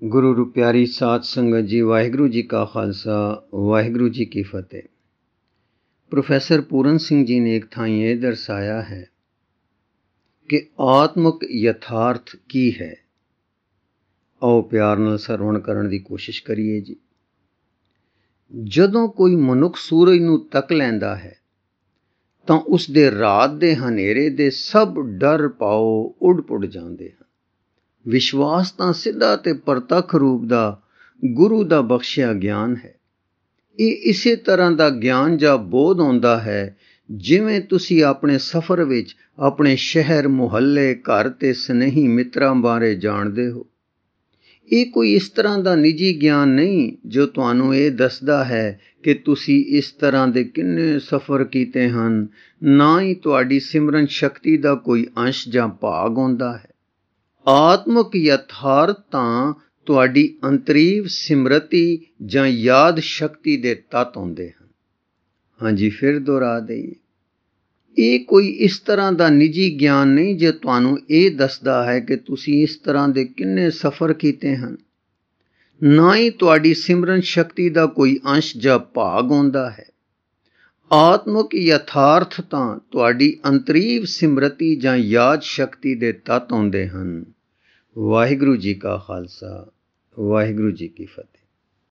ਗੁਰੂ ਰੂ ਪਿਆਰੀ ਸਾਧ ਸੰਗਤ ਜੀ, ਵਾਹਿਗੁਰੂ ਜੀ ਕਾ ਖਾਲਸਾ, ਵਾਹਿਗੁਰੂ ਜੀ ਕੀ ਫਤਿਹ। ਪ੍ਰੋਫੈਸਰ ਪੂਰਨ ਸਿੰਘ ਜੀ ਨੇ ਇੱਕ ਥਾਂ ਇਹ ਦਰਸਾਇਆ ਹੈ ਕਿ ਆਤਮਿਕ ਯਥਾਰਥ ਕੀ ਹੈ। ਆਓ ਪਿਆਰ ਨਾਲ ਸਰਵਣ ਕਰਨ ਦੀ ਕੋਸ਼ਿਸ਼ ਕਰੀਏ ਜੀ। ਜਦੋਂ ਕੋਈ ਮਨੁੱਖ ਸੂਰਜ ਨੂੰ ਤੱਕ ਲੈਂਦਾ ਹੈ ਤਾਂ ਉਸ ਦੇ ਰਾਤ ਦੇ ਹਨੇਰੇ ਦੇ ਸਭ ਡਰ ਪਾਓ ਉੱਡ ਪੁੱਡ ਜਾਂਦੇ ਹਨ। ਵਿਸ਼ਵਾਸ ਤਾਂ ਸਿੱਧਾ ਤੇ ਪ੍ਰਤੱਖ ਰੂਪ ਦਾ ਗੁਰੂ ਦਾ ਬਖਸ਼ਿਆ ਗਿਆਨ ਹੈ। ਇਹ ਇਸੇ ਤਰ੍ਹਾਂ ਦਾ ਗਿਆਨ ਜਾਂ ਬੋਧ ਆਉਂਦਾ ਹੈ ਜਿਵੇਂ ਤੁਸੀਂ ਆਪਣੇ ਸਫ਼ਰ ਵਿੱਚ ਆਪਣੇ ਸ਼ਹਿਰ, ਮੁਹੱਲੇ, ਘਰ ਤੇ ਸਨੇਹੀ ਮਿੱਤਰਾਂ ਬਾਰੇ ਜਾਣਦੇ ਹੋ। ਇਹ ਕੋਈ ਇਸ ਤਰ੍ਹਾਂ ਦਾ ਨਿੱਜੀ ਗਿਆਨ ਨਹੀਂ ਜੋ ਤੁਹਾਨੂੰ ਇਹ ਦੱਸਦਾ ਹੈ ਕਿ ਤੁਸੀਂ ਇਸ ਤਰ੍ਹਾਂ ਦੇ ਕਿੰਨੇ ਸਫ਼ਰ ਕੀਤੇ ਹਨ। ਨਾ ਹੀ ਤੁਹਾਡੀ ਸਿਮਰਨ ਸ਼ਕਤੀ ਦਾ ਕੋਈ ਅੰਸ਼ ਜਾਂ ਭਾਗ ਆਉਂਦਾ ਹੈ। ਆਤਮਿਕ ਯਥਾਰਥ ਤਾਂ ਤੁਹਾਡੀ ਅੰਤਰੀਵ ਸਿਮਰਤੀ ਜਾਂ ਯਾਦ ਸ਼ਕਤੀ ਦੇ ਤੱਤ ਹੁੰਦੇ ਹਨ। ਹਾਂਜੀ, ਫਿਰ ਦੁਹਰਾ ਦੇਈਏ, ਇਹ ਕੋਈ ਇਸ ਤਰ੍ਹਾਂ ਦਾ ਨਿੱਜੀ ਗਿਆਨ ਨਹੀਂ ਜੋ ਤੁਹਾਨੂੰ ਇਹ ਦੱਸਦਾ ਹੈ ਕਿ ਤੁਸੀਂ ਇਸ ਤਰ੍ਹਾਂ ਦੇ ਕਿੰਨੇ ਸਫ਼ਰ ਕੀਤੇ ਹਨ। ਨਾ ਹੀ ਤੁਹਾਡੀ ਸਿਮਰਨ ਸ਼ਕਤੀ ਦਾ ਕੋਈ ਅੰਸ਼ ਜਾਂ ਭਾਗ ਆਉਂਦਾ ਹੈ। ਆਤਮਿਕ ਯਥਾਰਥ ਤਾਂ ਤੁਹਾਡੀ ਅੰਤਰੀਵ ਸਿਮਰਤੀ ਜਾਂ ਯਾਦ ਸ਼ਕਤੀ ਦੇ ਤੱਤ ਹੁੰਦੇ ਹਨ। ਵਾਹਿਗੁਰੂ ਜੀ ਕਾ ਖਾਲਸਾ, ਵਾਹਿਗੁਰੂ ਜੀ ਕੀ ਫਤਿਹ।